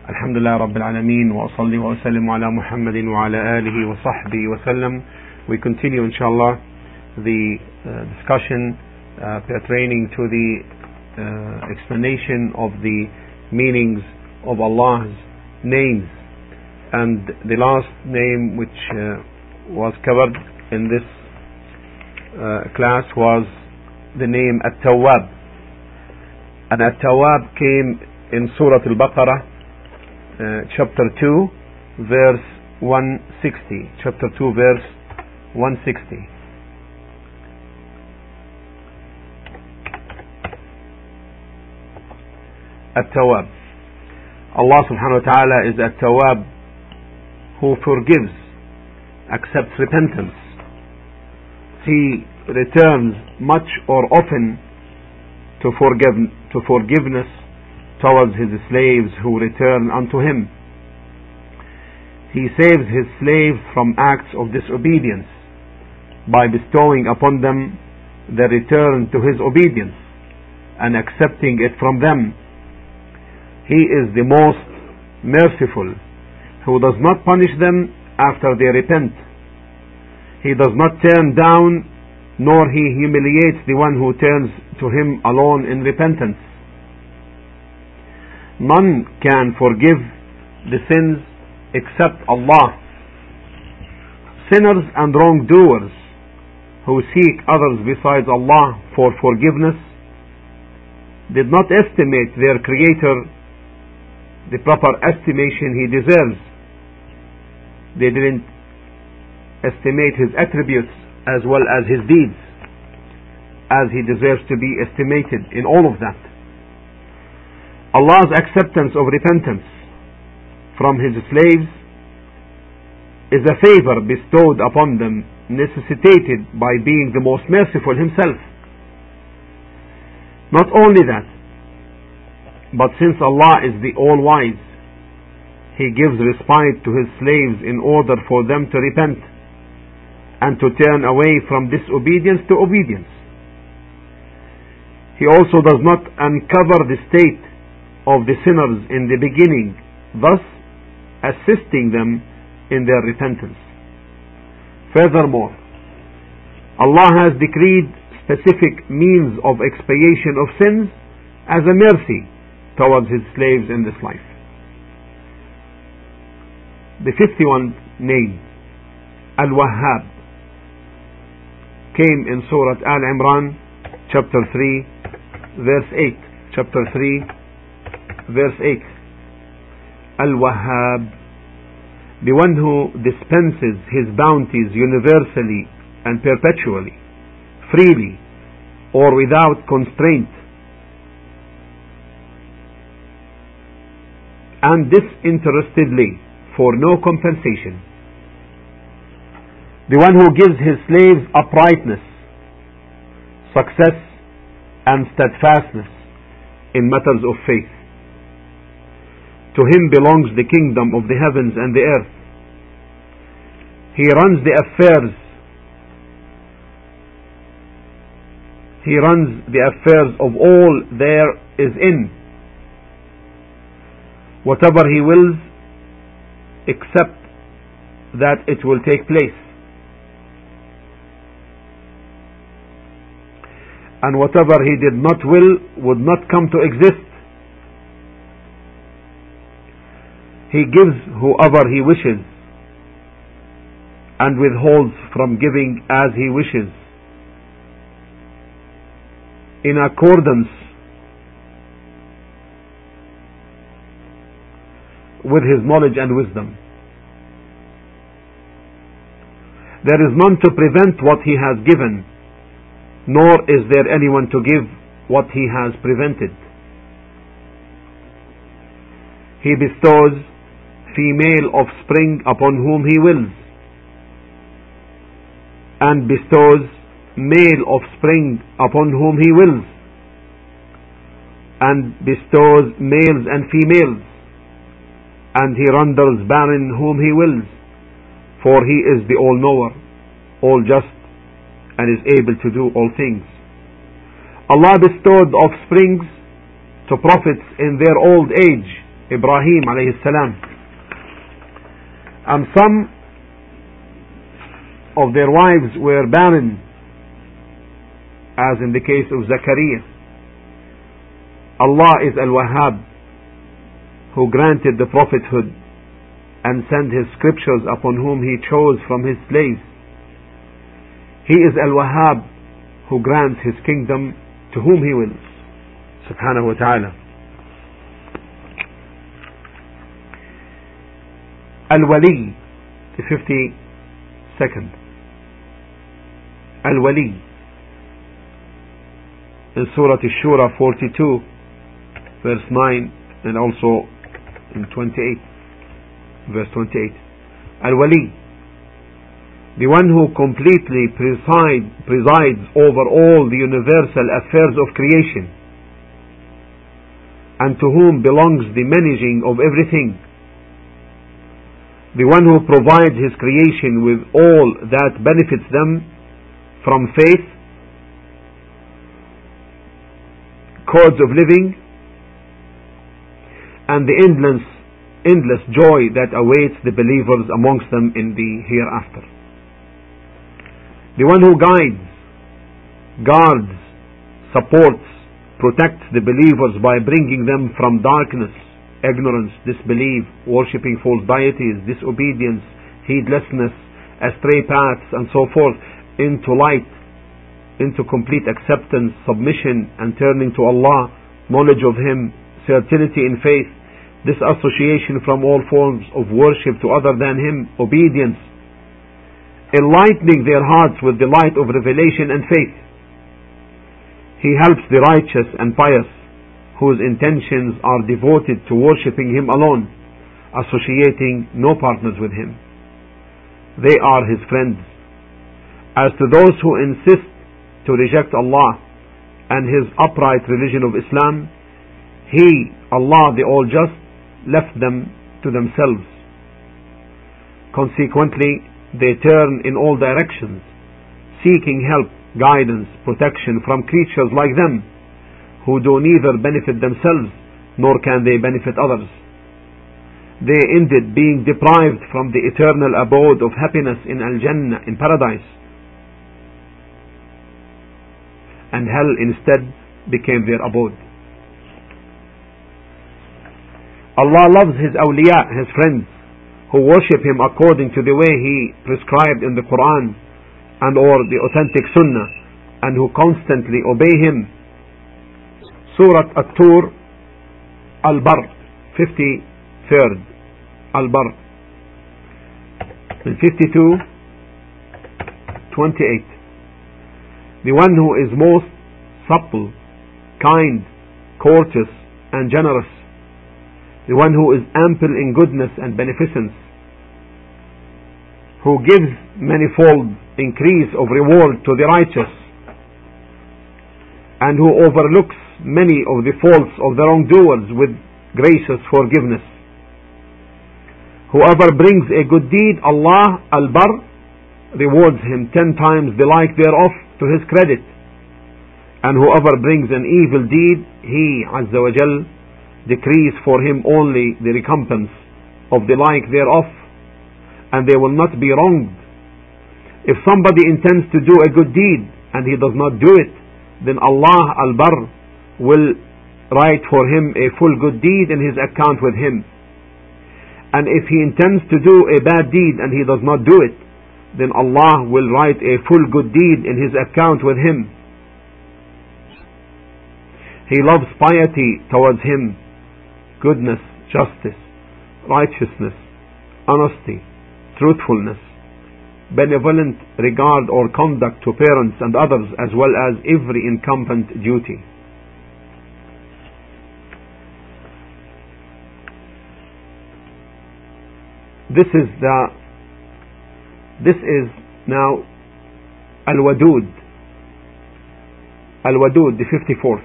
الحمد لله رب العالمين وأصلي وأسلم على محمد وعلى آله وصحبه وسلم. We continue inshallah the discussion pertaining to the explanation of the meanings of Allah's names, and the last name which was covered in this class was the name At-Tawwab. And At-Tawwab came in Surah Al-Baqarah, chapter 2 verse 160. Chapter 2 verse 160. At-Tawwab. Allah subhanahu wa ta'ala is At-Tawwab, who forgives, accepts repentance. He returns much or often to forgiveness towards his slaves who return unto him. He saves his slaves from acts of disobedience by bestowing upon them the return to his obedience and accepting it from them. He is the most merciful, who does not punish them after they repent. He does not turn down, nor he humiliates the one who turns to him alone in repentance. None can forgive the sins except Allah. Sinners and wrongdoers who seek others besides Allah for forgiveness did not estimate their Creator the proper estimation he deserves. They didn't estimate his attributes as well as his deeds as he deserves to be estimated in all of that. Allah's acceptance of repentance from his slaves is a favor bestowed upon them, necessitated by being the most merciful himself. Not only that, but since Allah is the all-wise, he gives respite to his slaves in order for them to repent and to turn away from disobedience to obedience. He also does not uncover the state of the sinners in the beginning, thus assisting them in their repentance. Furthermore, Allah has decreed specific means of expiation of sins as a mercy towards his slaves in this life. The 51st name, Al-Wahhab, came in Surah Al-Imran, chapter 3, verse 8. Chapter 3, verse 8. Al-Wahhab, the one who dispenses his bounties universally and perpetually, freely or without constraint, and disinterestedly for no compensation. The one who gives his slaves uprightness, success and steadfastness in matters of faith. To him belongs the kingdom of the heavens and the earth. He runs the affairs. He runs the affairs of all there is in. Whatever he wills, except that it will take place. And whatever he did not will would not come to exist. He gives whoever he wishes and withholds from giving as he wishes, in accordance with his knowledge and wisdom. There is none to prevent what he has given, nor is there anyone to give what he has prevented. He bestows female offspring upon whom he wills, and bestows male offspring upon whom he wills, and bestows males and females, and he renders barren whom he wills, for he is the all-knower, all-just, and is able to do all things. Allah bestowed offsprings to prophets in their old age Ibrahim alayhi salam, and some of their wives were barren, as in the case of Zachariah. Allah is Al-Wahhab, who granted the prophethood and sent his scriptures upon whom he chose from his slaves. He is Al-Wahhab, who grants his kingdom to whom he wills, subhanahu wa ta'ala. Al-Wali, the 52nd. Al-Wali, in Surah Ash-Shura 42, verse 9, and also in 28, verse 28. Al-Wali, the one who completely presides over all the universal affairs of creation, and to whom belongs the managing of everything. The one who provides his creation with all that benefits them from faith, codes of living, and the endless joy that awaits the believers amongst them in the hereafter. The one who guides, guards, supports, protects the believers by bringing them from darkness, ignorance, disbelief, worshipping false deities, disobedience, heedlessness, astray paths, and so forth, into light, into complete acceptance, submission, and turning to Allah, knowledge of Him, certainty in faith, disassociation from all forms of worship to other than Him, obedience, enlightening their hearts with the light of revelation and faith. He helps the righteous and pious, whose intentions are devoted to worshipping Him alone, associating no partners with Him. They are His friends. As to those who insist to reject Allah and His upright religion of Islam, He, Allah the All-Just, left them to themselves. Consequently, they turn in all directions, seeking help, guidance, protection from creatures like them, who do neither benefit themselves nor can they benefit others. They ended being deprived from the eternal abode of happiness in Al-Jannah, in paradise, and hell instead became their abode. Allah loves His awliya, His friends, who worship Him according to the way He prescribed in the Quran and or the authentic Sunnah, and who constantly obey Him. Surah At-Tur, Al-Barr, 53rd, Al-Barr, 52, 28. The one who is most supple, kind, courteous, and generous, the one who is ample in goodness and beneficence, who gives manifold increase of reward to the righteous, and who overlooks many of the faults of the wrongdoers with gracious forgiveness. Whoever brings a good deed, Allah, Al-Barr, rewards him 10 times the like thereof to his credit. And whoever brings an evil deed, He, Azza wa Jal, decrees for him only the recompense of the like thereof, and they will not be wronged. If somebody intends to do a good deed and he does not do it, then Allah, Al-Barr, will write for him a full good deed in his account with him. And if he intends to do a bad deed and he does not do it, then Allah will write a full good deed in his account with him. He loves piety towards Him, goodness, justice, righteousness, honesty, truthfulness, benevolent regard or conduct to parents and others, as well as every incumbent duty. This is now Al-Wadud, the 54th.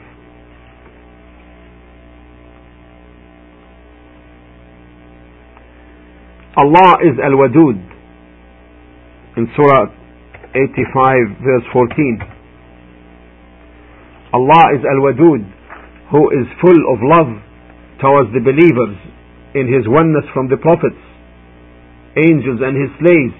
Allah is Al-Wadud in Surah 85 verse 14. Allah is Al-Wadud, who is full of love towards the believers in His oneness from the prophets, angels and His slaves.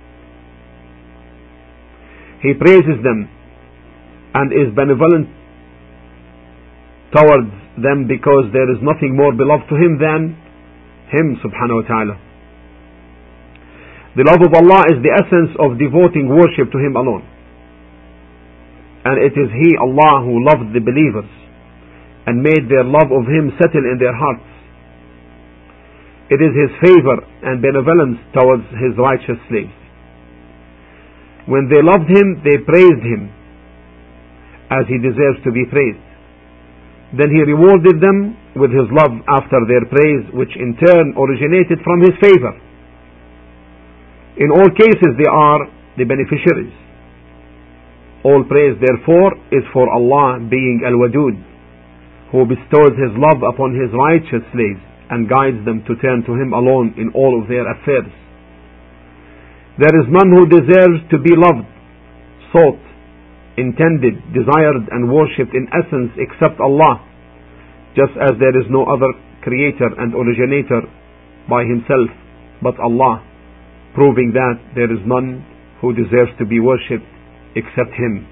He praises them and is benevolent towards them because there is nothing more beloved to Him than Him subhanahu wa ta'ala. The love of Allah is the essence of devoting worship to Him alone. And it is He, Allah, who loved the believers and made their love of Him settle in their hearts. It is His favor and benevolence towards His righteous slaves. When they loved Him, they praised Him as He deserves to be praised. Then He rewarded them with His love after their praise, which in turn originated from His favor. In all cases they are the beneficiaries. All praise therefore is for Allah, being Al-Wadud, who bestows His love upon His righteous slaves and guides them to turn to Him alone in all of their affairs. There is none who deserves to be loved, sought, intended, desired and worshipped in essence except Allah, just as there is no other creator and originator by Himself but Allah, proving that there is none who deserves to be worshipped except Him.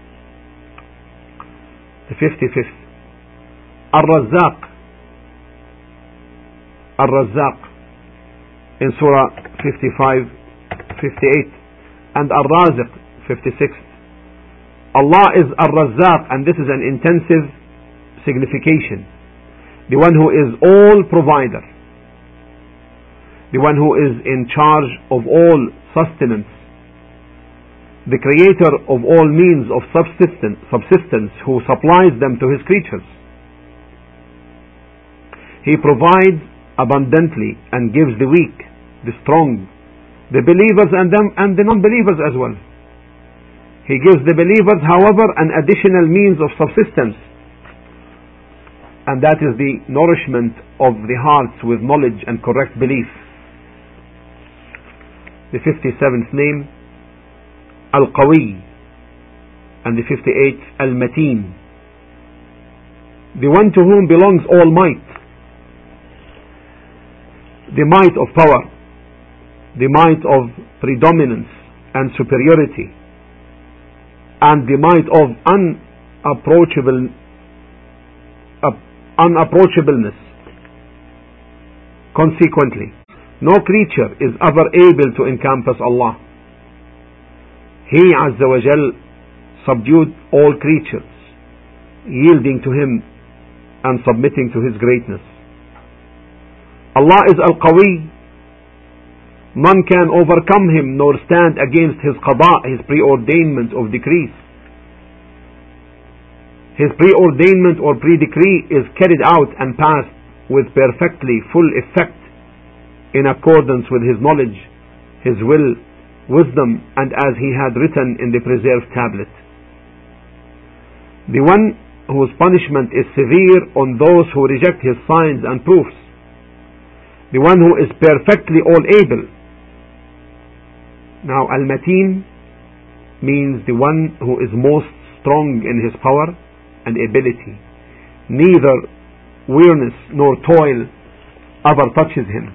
The 55th, Ar-Razzaq. Ar-Razzaq in Surah 55, 58, and Ar-Raziq 56. Allah is Ar-Razzaq, and this is an intensive signification. The one who is all provider, the one who is in charge of all sustenance, the creator of all means of subsistence, who supplies them to His creatures. He provides abundantly and gives the weak, the strong, the believers and the non-believers as well. He gives the believers, however, an additional means of subsistence, and that is the nourishment of the hearts with knowledge and correct belief. The 57th name, Al-Qawi, and the 58th, Al-Mateen, the one to whom belongs all might, the might of power, the might of predominance and superiority, and the might of unapproachableness. Consequently, no creature is ever able to encompass Allah. He Azza wa Jal subdued all creatures, yielding to Him and submitting to His greatness. Allah is Al-Qawi. None can overcome Him nor stand against His qada, His preordainment of decrees. His preordainment or pre-decree is carried out and passed with perfectly full effect in accordance with His knowledge, His will, wisdom, and as He had written in the preserved tablet. The one whose punishment is severe on those who reject His signs and proofs. The one who is perfectly all able. Now Al-Mateen means the one who is most strong in his power and ability. Neither weariness nor toil ever touches him.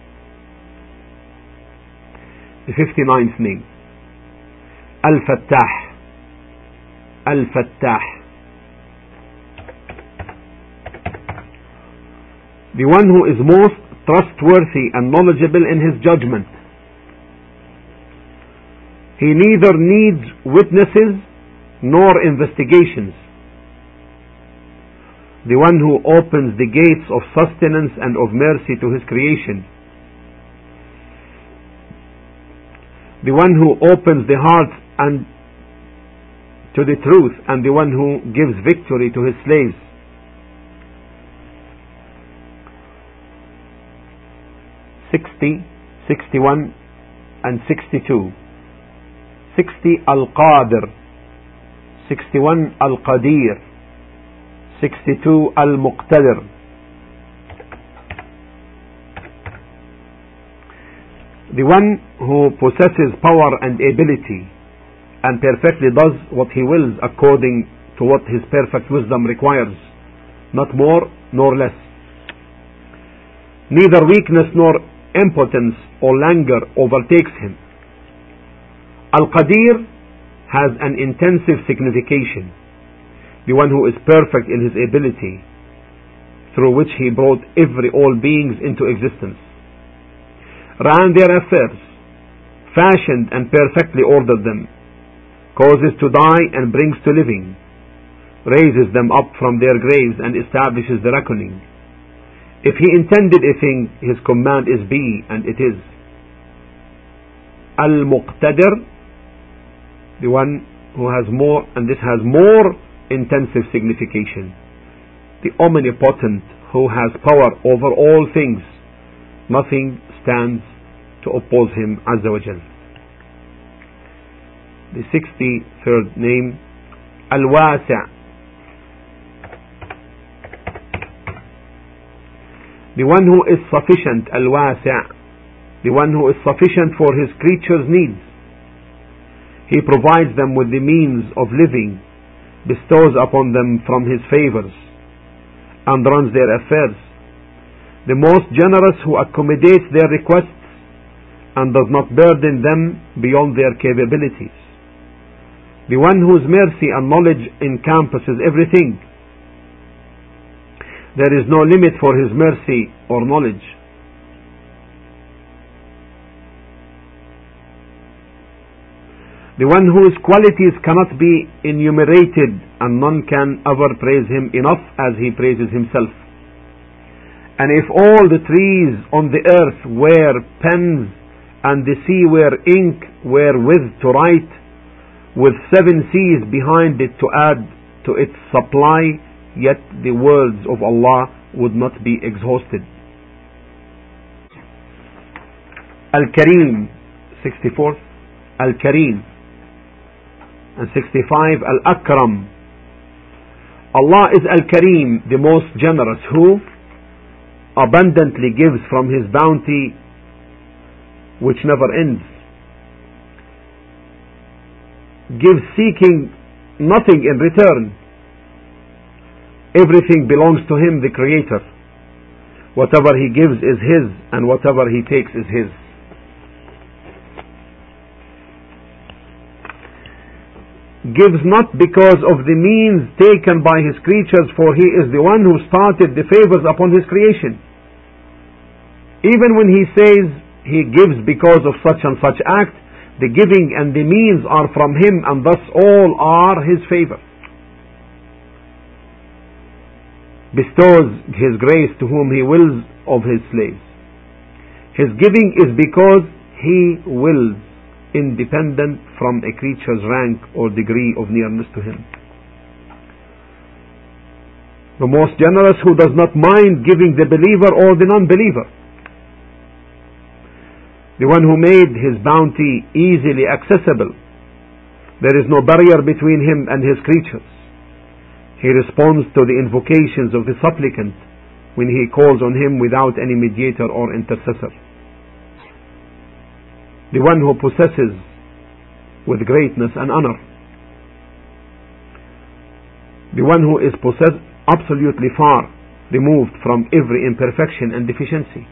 The 59th name, Al-Fattah. Al-Fattah, the one who is most trustworthy and knowledgeable in His judgment. He neither needs witnesses nor investigations. The one who opens the gates of sustenance and of mercy to His creation. The one who opens the hearts and to the truth, and the one who gives victory to His slaves. (60, 61, and 62). 60 Al-Qadir, 61 Al-Qadir, 62 Al-Muqtadir. The one who possesses power and ability and perfectly does what He wills according to what His perfect wisdom requires, not more nor less. Neither weakness nor impotence or languor overtakes him. Al-Qadir has an intensive signification, the one who is perfect in his ability, through which he brought all beings into existence, ran their affairs, fashioned and perfectly ordered them, causes to die and brings to living, raises them up from their graves and establishes the reckoning. If he intended a thing, his command is be, and it is. Al-Muqtadir, the one who has more, and this has more intensive signification, the omnipotent who has power over all things. Nothing stands to oppose him, Azza wa Jal. The 63rd name, Al-Wasi', the one who is sufficient, Al-Wasi', the one who is sufficient for his creatures' needs. He provides them with the means of living, bestows upon them from his favors, and runs their affairs. The most generous who accommodates their requests and does not burden them beyond their capabilities. The one whose mercy and knowledge encompasses everything. There is no limit for his mercy or knowledge. The one whose qualities cannot be enumerated, and none can ever praise him enough as he praises himself. And if all the trees on the earth were pens, and the sea were ink wherewith to write, with 7 seas behind it to add to its supply, yet the words of Allah would not be exhausted. Al-Kareem, 64th, Al-Kareem, and 65, Al-Akram. Allah is Al-Kareem, the most generous, who abundantly gives from his bounty which never ends, gives seeking nothing in return. Everything belongs to him, the Creator. Whatever he gives is his, and whatever he takes is his. Gives not because of the means taken by his creatures, for he is the one who started the favors upon his creation. Even when he says he gives because of such and such act, the giving and the means are from him, and thus all are his favor. Bestows his grace to whom he wills of his slaves. His giving is because he wills, independent from a creature's rank or degree of nearness to him. The most generous who does not mind giving the believer or the non-believer. The one who made his bounty easily accessible. There is no barrier between him and his creatures. He responds to the invocations of the supplicant when he calls on him without any mediator or intercessor. The one who possesses with greatness and honor. The one who is possessed absolutely far removed from every imperfection and deficiency.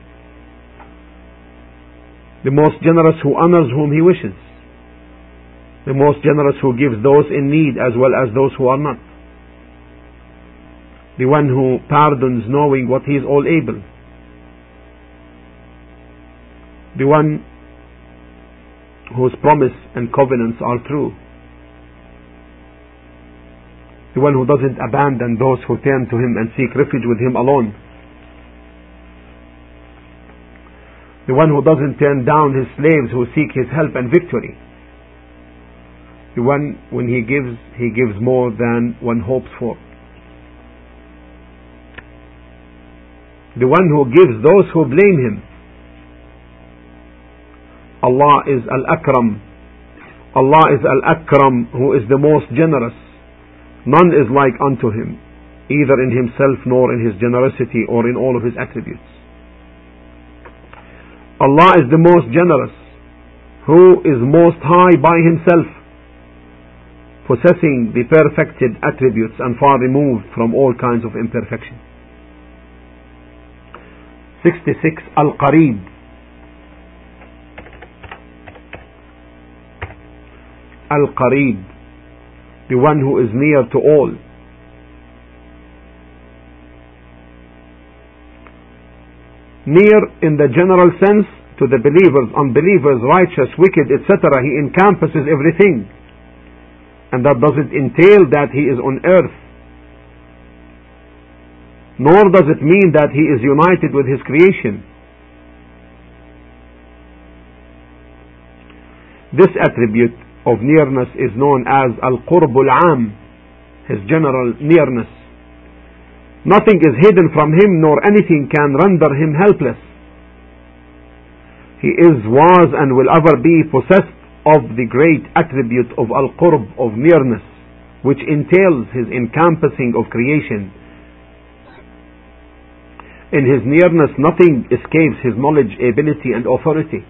The most generous who honors whom he wishes. The most generous who gives those in need as well as those who are not. The one who pardons knowing what he is all able. The one whose promise and covenants are true. The one who doesn't abandon those who turn to him and seek refuge with him alone. The one who doesn't turn down his slaves who seek his help and victory. The one, when he gives more than one hopes for. The one who gives those who blame him. Allah is Al-Akram. Allah is Al-Akram, who is the most generous. None is like unto him, either in himself nor in his generosity or in all of his attributes. Allah is the most generous, who is most high by himself, possessing the perfected attributes and far removed from all kinds of imperfection. 66. Al-Qareeb. Al-Qareeb, the one who is near to all. Near in the general sense to the believers, unbelievers, righteous, wicked, etc. He encompasses everything. And that doesn't entail that he is on earth. Nor does it mean that he is united with his creation. This attribute of nearness is known as Al-Qurbul Am, his general nearness. Nothing is hidden from him, nor anything can render him helpless. He is, was, and will ever be possessed of the great attribute of Al-Qurb, of nearness, which entails his encompassing of creation. In his nearness, nothing escapes his knowledge, ability, and authority.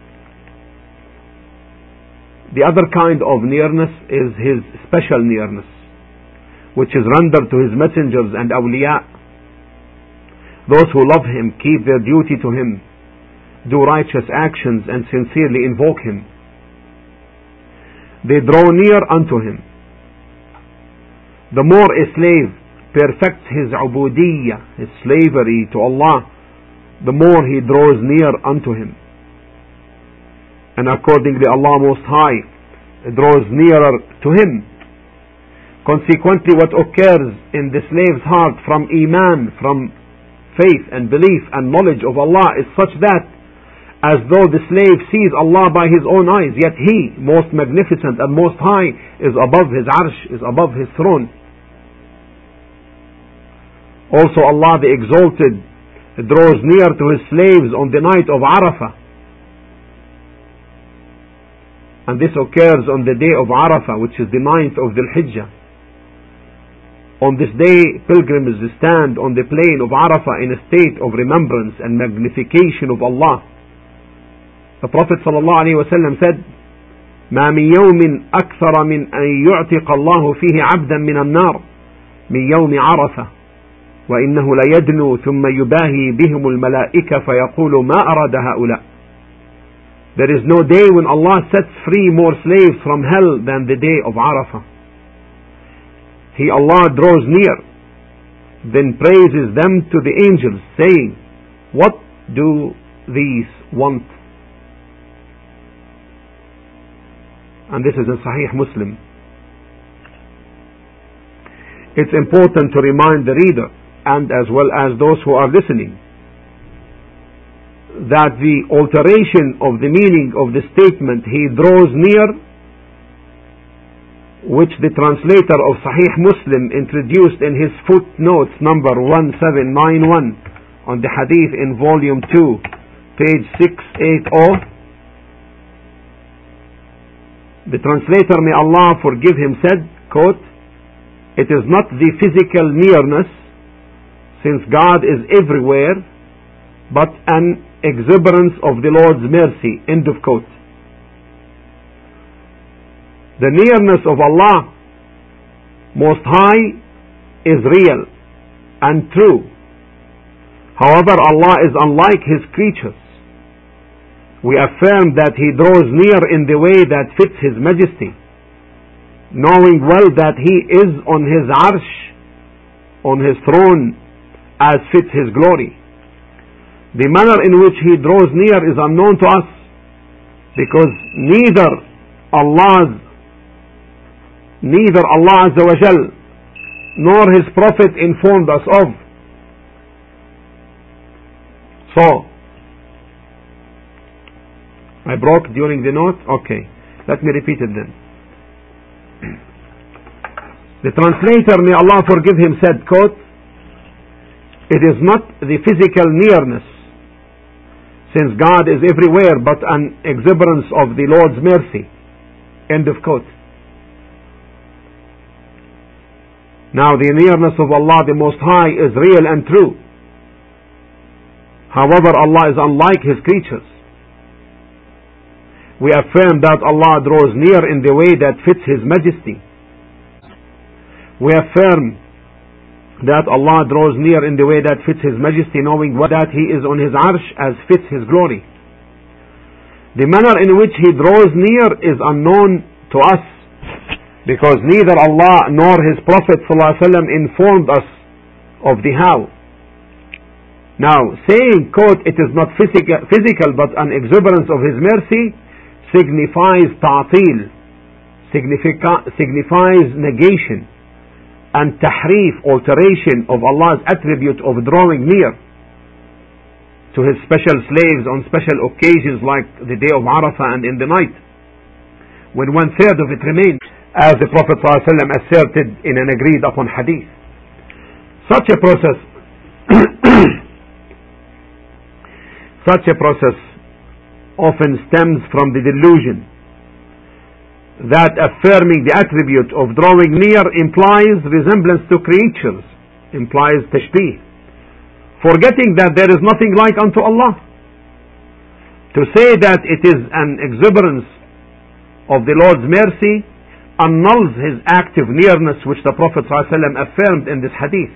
The other kind of nearness is his special nearness, which is rendered to his messengers and awliya. Those who love him, keep their duty to him, do righteous actions, and sincerely invoke him. They draw near unto him. The more a slave perfects his ubudiyyah, his slavery to Allah, the more he draws near unto him. And accordingly Allah Most High draws nearer to him. Consequently, what occurs in the slave's heart from iman, from faith and belief and knowledge of Allah, is such that as though the slave sees Allah by his own eyes, yet he, most magnificent and most high, is above his arsh, is above his throne. Also Allah the Exalted draws near to his slaves on the night of Arafah. And this occurs on the day of Arafah, which is the 9th of Dhul Hijjah. On this day, pilgrims stand on the plain of Arafah in a state of remembrance and magnification of Allah. The Prophet ﷺ said, ما من يوم أكثر من أن يعتق الله فيه عبدا من النار من يوم عرفة وإنه ليدنو ثم يباهي بهم الملائكة فيقول ما أراد هؤلاء. There is no day when Allah sets free more slaves from hell than the day of Arafah. He, Allah, draws near, then praises them to the angels, saying, what do these want? And this is in Sahih Muslim. It's important to remind the reader, and as well as those who are listening, that the alteration of the meaning of the statement, he draws near, which the translator of Sahih Muslim introduced in his footnotes number 1791 on the hadith in volume 2, page 680. The translator, may Allah forgive him, said, quote, it is not the physical nearness, since God is everywhere, but an exuberance of the Lord's mercy, end of quote. The nearness of Allah Most High is real and true. However, Allah is unlike His creatures. We affirm that He draws near in the way that fits His majesty, knowing well that He is on His arsh, on His throne, as fits His glory. The manner in which He draws near is unknown to us, because neither Allah Azza wa Jal nor His Prophet informed us of. So, I broke during the note? Okay. Let me repeat it then. The translator, may Allah forgive him, said, quote, it is not the physical nearness, since God is everywhere, but an exuberance of the Lord's mercy. End of quote. Now the nearness of Allah the Most High is real and true. However, Allah is unlike His creatures. We affirm that Allah draws near in the way that fits His majesty. We affirm that Allah draws near in the way that fits His majesty, knowing that He is on His arsh as fits His glory. The manner in which He draws near is unknown to us, because neither Allah nor His Prophet ﷺ informed us of the how. Now, saying, quote, it is not physical but an exuberance of His mercy, signifies ta'til, signifies negation and tahrif, alteration of Allah's attribute of drawing near to His special slaves on special occasions like the day of Arafah and in the night, when 1/3 of it remains, as the Prophet ﷺ asserted in an agreed upon hadith. Such a process often stems from the delusion that affirming the attribute of drawing near implies resemblance to creatures, implies tashbih, forgetting that there is nothing like unto Allah. To say that it is an exuberance of the Lord's mercy annuls His active nearness, which the Prophet ﷺ affirmed in this hadith.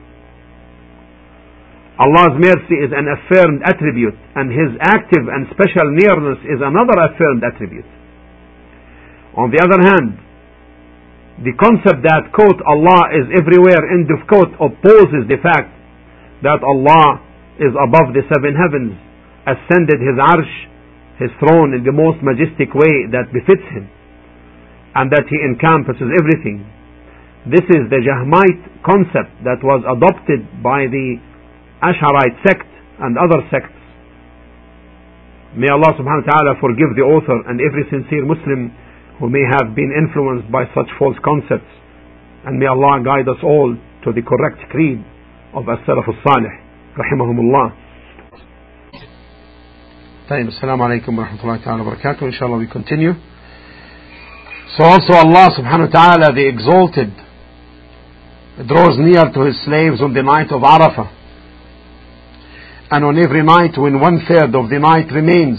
Allah's mercy is an affirmed attribute, and His active and special nearness is another affirmed attribute. On the other hand, the concept that, quote, Allah is everywhere, end of quote, opposes the fact that Allah is above the 7 heavens, ascended His arsh, His throne, in the most majestic way that befits Him, and that He encompasses everything. This is the Jahmite concept that was adopted by the Asharite sect and other sects. May Allah subhanahu wa ta'ala forgive the author and every sincere Muslim who may have been influenced by such false concepts, and may Allah guide us all to the correct creed of As-Salaf As-Salih rahimahumullah. Assalamu alaikum wa rahmatullahi ta'ala wa barakatuh. Inshallah we continue. So also Allah subhanahu wa ta'ala, the exalted, draws near to His slaves on the night of Arafah, and on every night when 1/3 of the night remains.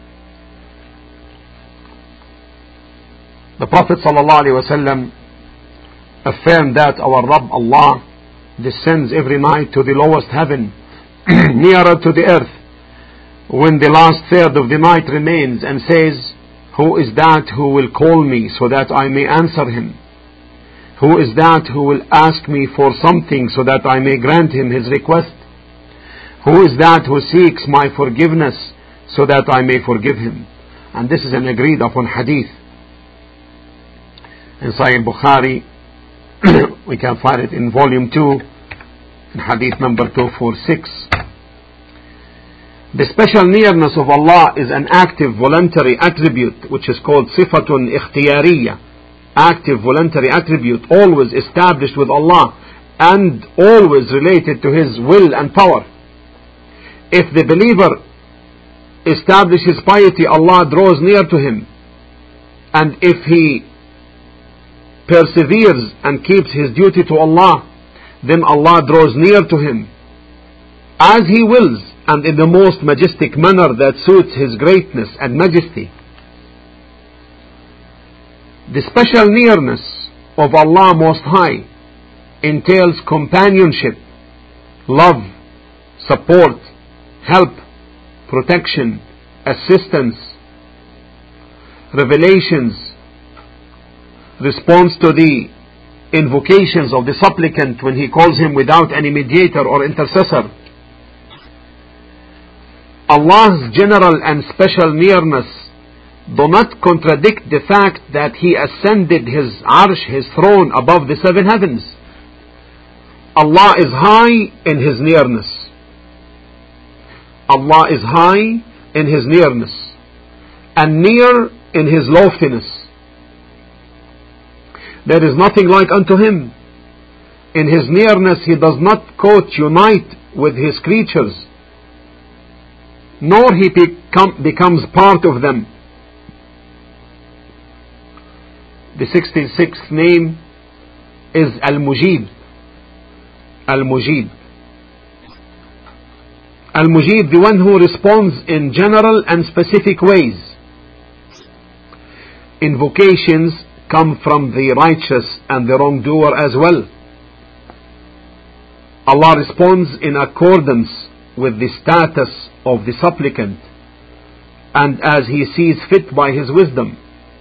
The Prophet ﷺ affirmed that our Rabb Allah descends every night to the lowest heaven, nearer to the earth, when the last 1/3 of the night remains, and says, who is that who will call me so that I may answer him? Who is that who will ask me for something so that I may grant him his request? Who is that who seeks my forgiveness so that I may forgive him? And this is an agreed upon hadith. In Sahih Bukhari, we can find it in volume 2, in hadith number 246. The special nearness of Allah is an active voluntary attribute which is called sifatun ikhtiyariya, active voluntary attribute, always established with Allah and always related to His will and power. If the believer establishes piety, Allah draws near to him, and if he perseveres and keeps his duty to Allah, then Allah draws near to him as He wills and in the most majestic manner that suits His greatness and majesty. The special nearness of Allah Most High entails companionship, love, support, help, protection, assistance, revelations, response to the invocations of the supplicant when he calls him without any mediator or intercessor. Allah's general and special nearness do not contradict the fact that He ascended His arsh, His throne, above the 7 heavens. Allah is high in His nearness. Allah is high in His nearness and near in His loftiness. There is nothing like unto Him. In His nearness He does not unite with His creatures, nor He becomes part of them. The 66th name is Al-Mujib. Al-Mujib. Al-Mujib, the one who responds in general and specific ways. Invocations come from the righteous and the wrongdoer as well. Allah responds in accordance with the status of the supplicant and as He sees fit by His wisdom.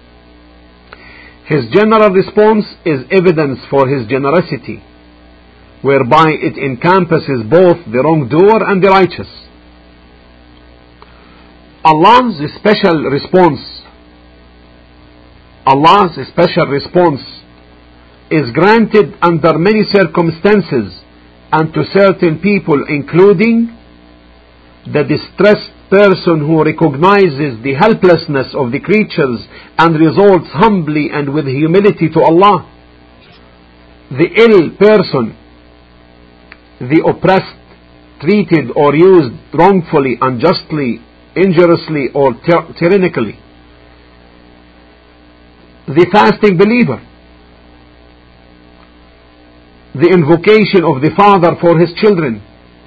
His general response is evidence for His generosity, whereby it encompasses both the wrongdoer and the righteous. Allah's special response is granted under many circumstances and to certain people, including the distressed person who recognizes the helplessness of the creatures and resorts humbly and with humility to Allah, the ill person, the oppressed, treated or used wrongfully, unjustly, injuriously or tyrannically, the fasting believer, the invocation of the father for his children,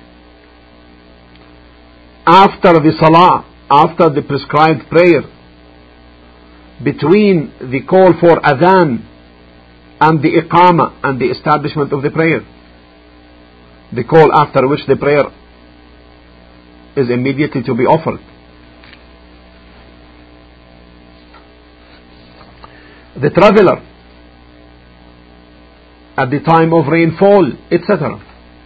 after the salah, after the prescribed prayer, between the call for adhan and the iqama and the establishment of the prayer, the call after which the prayer is immediately to be offered, the traveler at the time of rainfall, etc.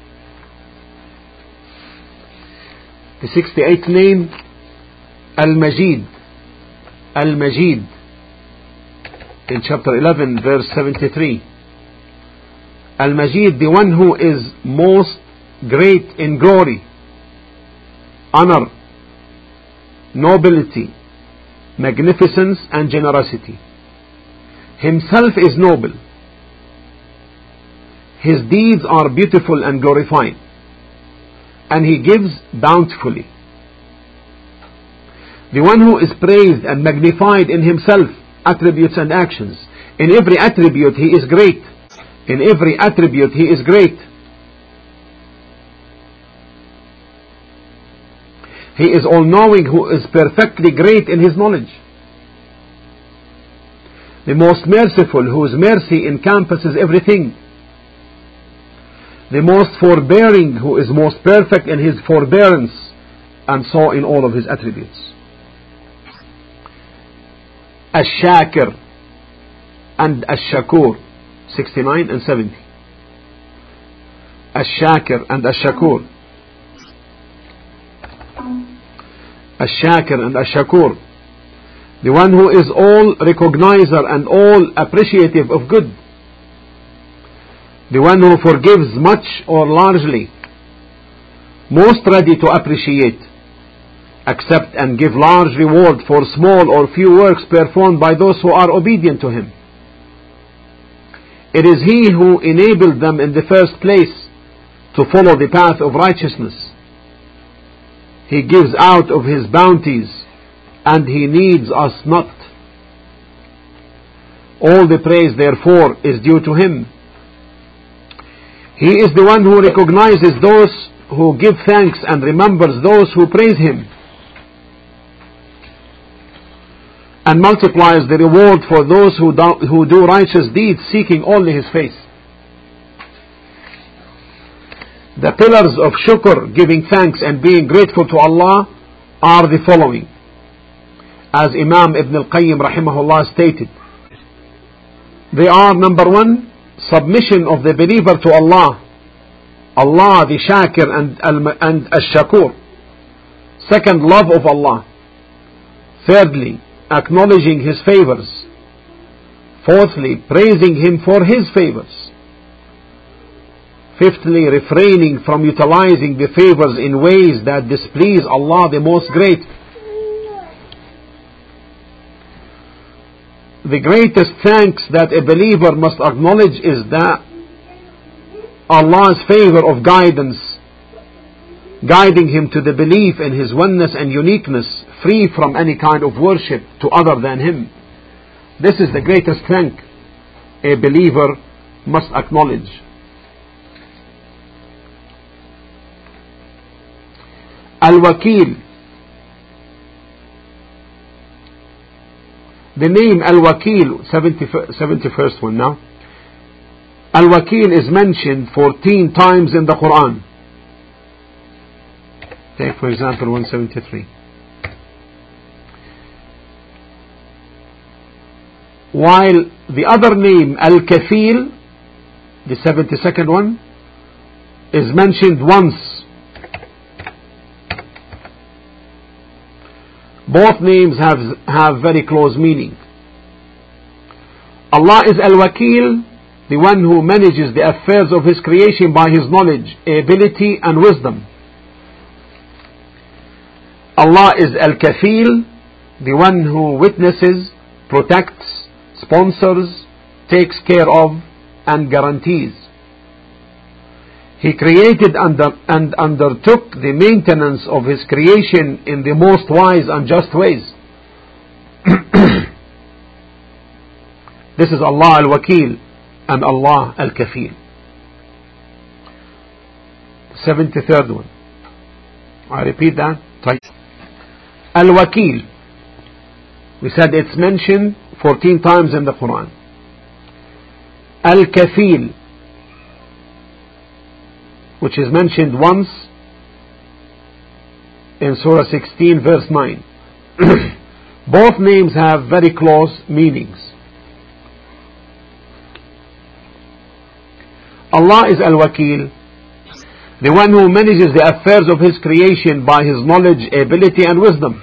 The 68th name, Al-Majid. Al-Majid, in chapter 11, verse 73. Al-Majid, the one who is most great in glory, honor, nobility, magnificence and generosity. Himself is noble. His deeds are beautiful and glorified, and He gives bountifully. The one who is praised and magnified in Himself, attributes and actions. In every attribute He is great. In every attribute He is great. He is all-knowing, who is perfectly great in His knowledge. The most merciful, whose mercy encompasses everything. The most forbearing, who is most perfect in His forbearance, and so in all of His attributes. Ash-Shakir and Ash-Shakur, 69 and 70. Ash-Shakir and Ash-Shakur. Ash-Shakir and Ash-Shakur. The one who is all recognizer and all appreciative of good. The one who forgives much or largely, most ready to appreciate, accept and give large reward for small or few works performed by those who are obedient to Him. It is He who enabled them in the first place to follow the path of righteousness. He gives out of His bounties, and He needs us not. All the praise therefore is due to Him. He is the one who recognizes those who give thanks and remembers those who praise Him, and multiplies the reward for those who do righteous deeds, seeking only His face. The pillars of shukr, giving thanks and being grateful to Allah, are the following. As Imam Ibn al-Qayyim rahimahullah stated, they are: number one, submission of the believer to Allah, Allah the Shakir and Ash-Shakur. Second, love of Allah. Thirdly, acknowledging His favors. Fourthly, praising Him for His favors. Fifthly, refraining from utilizing the favors in ways that displease Allah the Most Great. The greatest thanks that a believer must acknowledge is that Allah's favor of guidance, guiding him to the belief in His oneness and uniqueness, free from any kind of worship to other than Him. This is the greatest thank a believer must acknowledge. Al-Wakil. The name Al-Wakil, 71st one now. Al-Wakil is mentioned 14 times in the Quran. Take for example 173. While the other name Al-Kafil, the 72nd one, is mentioned once. Both names have very close meaning. Allah is Al-Wakil, the one who manages the affairs of His creation by His knowledge, ability and wisdom. Allah is Al-Kafil, the one who witnesses, protects, sponsors, takes care of and guarantees. He created and undertook the maintenance of His creation in the most wise and just ways. This is Allah Al-Wakil and Allah Al-Kafil. 73rd one. I repeat that. Al-Wakil. We said it's mentioned 14 times in the Quran. Al-Kafil, which is mentioned once in Surah 16 verse 9. Both names have very close meanings. Allah is Al-Wakil, the one who manages the affairs of His creation by His knowledge, ability and wisdom.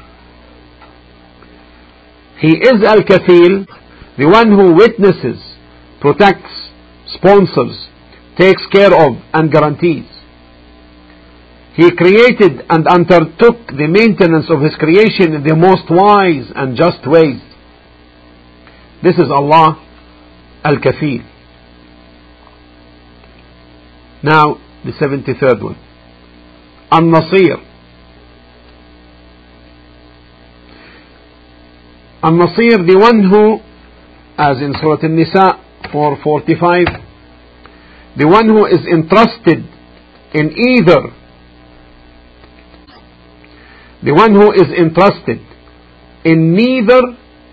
He is Al-Kafil, the one who witnesses, protects, sponsors, takes care of and guarantees. He created and undertook the maintenance of His creation in the most wise and just ways. This is Allah Al-Kafil. Now the 73rd one. An-Nasir. An-Nasir, the one who, as in Surah An-Nisa 445, the one who is entrusted in either, the one who is entrusted in neither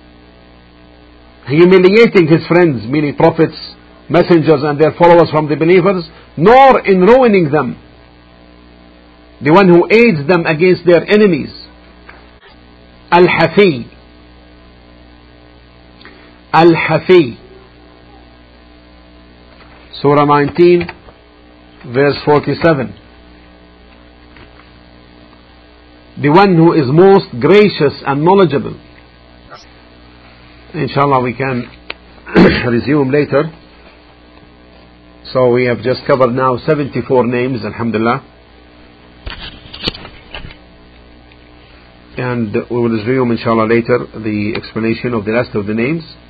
humiliating his friends, meaning prophets, messengers and their followers from the believers, nor in ruining them, the one who aids them against their enemies. Al-Hafi. Al-Hafi. Surah 19 verse 47. The one who is most gracious and knowledgeable. Inshallah we can resume later. So we have just covered now 74 names, alhamdulillah. And we will resume inshallah later the explanation of the rest of the names.